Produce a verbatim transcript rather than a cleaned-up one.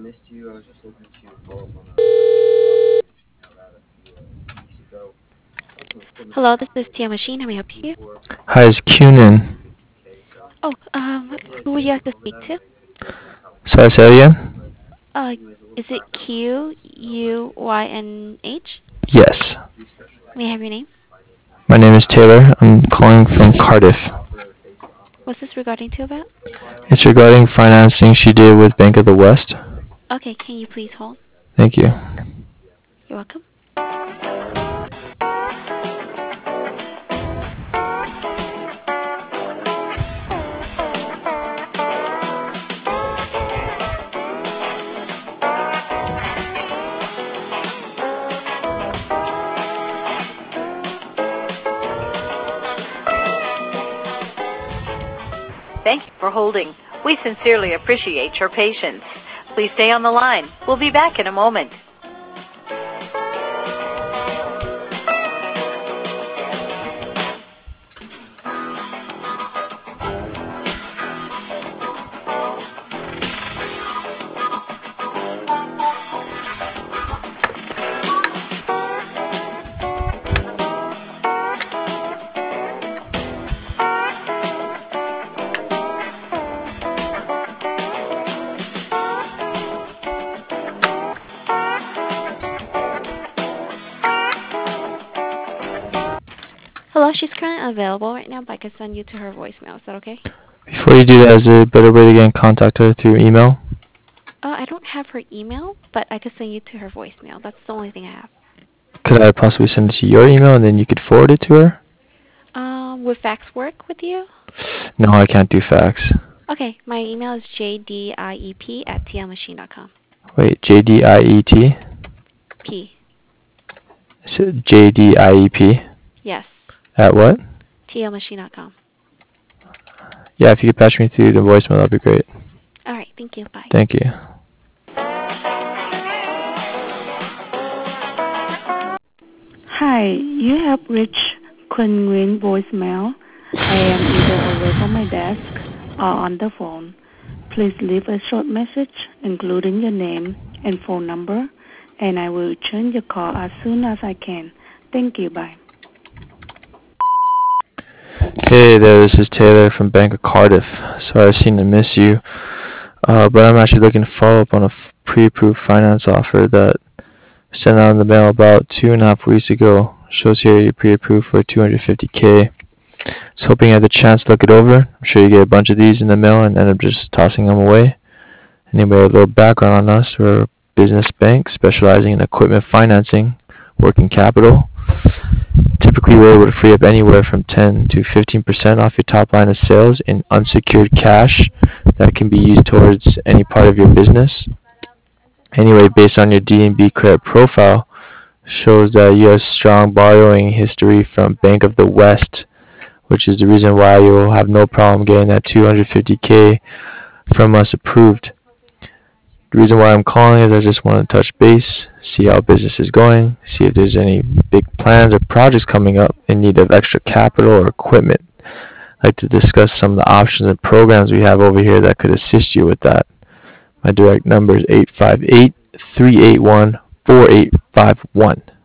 Hello, this is Tia Machine. How may I help you? Hi, it's Cunin. Oh, um, who would you like to speak to? Sorry, say that again? Uh, is it Q U Y N H? Yes. May I have your name? My name is Taylor. I'm calling from Cardiff. What's this regarding to about? It's regarding financing she did with Bank of the West. Okay, can you please hold? Thank you. You're welcome. Thank you for holding. We sincerely appreciate your patience. Please stay on the line. We'll be back in a moment. Hello, she's currently unavailable right now, but I can send you to her voicemail. Is that okay? Before you do that, is there a better way to get in contact her through email? Uh, I don't have her email, but I can send you to her voicemail. That's the only thing I have. Could I possibly send it to your email and then you could forward it to her? Um, would fax work with you? No, I can't do fax. Okay, my email is j d i e p at t l machine dot com. Wait, J D I E T? P. So J D I E P? Yes, At what? t l machine dot com. Yeah, if you could patch me through the voicemail, that'd be great. All right, thank you. Bye. Thank you. Hi, you have reached Kun Nguyen voicemail. I am either away from my desk or on the phone. Please leave a short message, including your name and phone number, and I will return your call as soon as I can. Thank you. Bye. Hey there, this is Taylor from Bank of Cardiff. Sorry I seem to miss you. Uh, but I'm actually looking to follow up on a f- pre-approved finance offer that sent out in the mail about two and a half weeks ago. Shows here you're pre-approved for two hundred fifty K. Just hoping you had the chance to look it over. I'm sure you get a bunch of these in the mail and end up just tossing them away. Anyway, a little background on us. We're a business bank specializing in equipment financing, working capital. Typically, we're able to free up anywhere from ten to fifteen percent off your top line of sales in unsecured cash that can be used towards any part of your business. Anyway, based on your D N B credit profile, shows that you have strong borrowing history from Bank of the West, which is the reason why you will have no problem getting that two hundred fifty K from us approved. The reason why I'm calling is I just want to touch base, see how business is going, see if there's any big plans or projects coming up in need of extra capital or equipment. I'd like to discuss some of the options and programs we have over here that could assist you with that. My direct number is eight five eight, three eight one, four eight five one.